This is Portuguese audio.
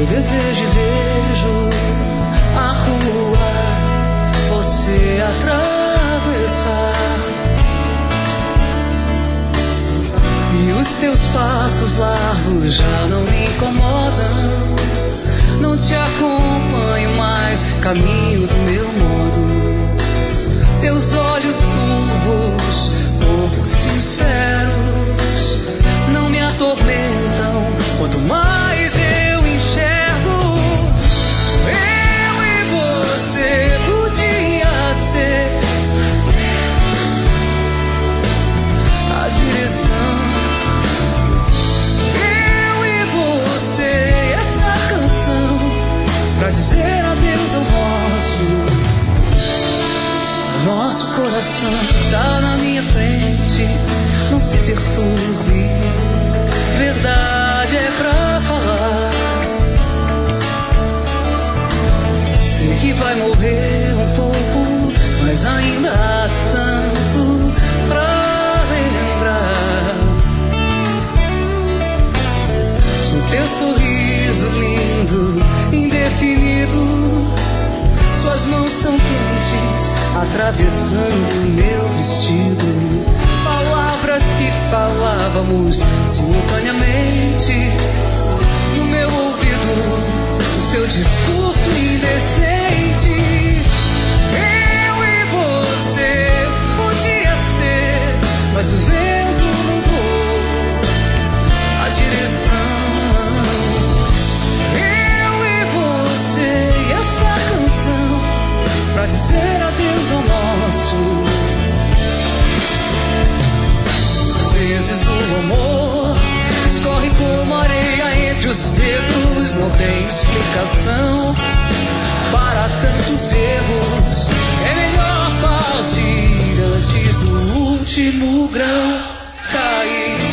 desejo e vejo a rua você atravessar, e os teus passos largos já não me incomodam. Não te acompanho mais, caminho do meu modo. Teus olhos turvos, pouco sinceros, não me atormentam. Quanto mais eu enxergo, eu e você podia ser a direção. Eu e você, essa canção pra dizer adeus ao nosso coração. Tá na minha frente, não se perturbe, verdade é pra falar. Sei que vai morrer um pouco, mas ainda há tanto pra lembrar. O teu sorriso lindo, indefinido, suas mãos são quentes, atravessando meu vestido. Palavras que falávamos simultaneamente no meu ouvido, o seu discurso indecente. Eu e você podia ser, mas o vento mudou a direção. Eu e você e essa canção pra dizer adeus ao nosso. Às vezes o amor escorre como areia entre os dedos, não tem explicação para tantos erros. É melhor partir antes do último grão cair.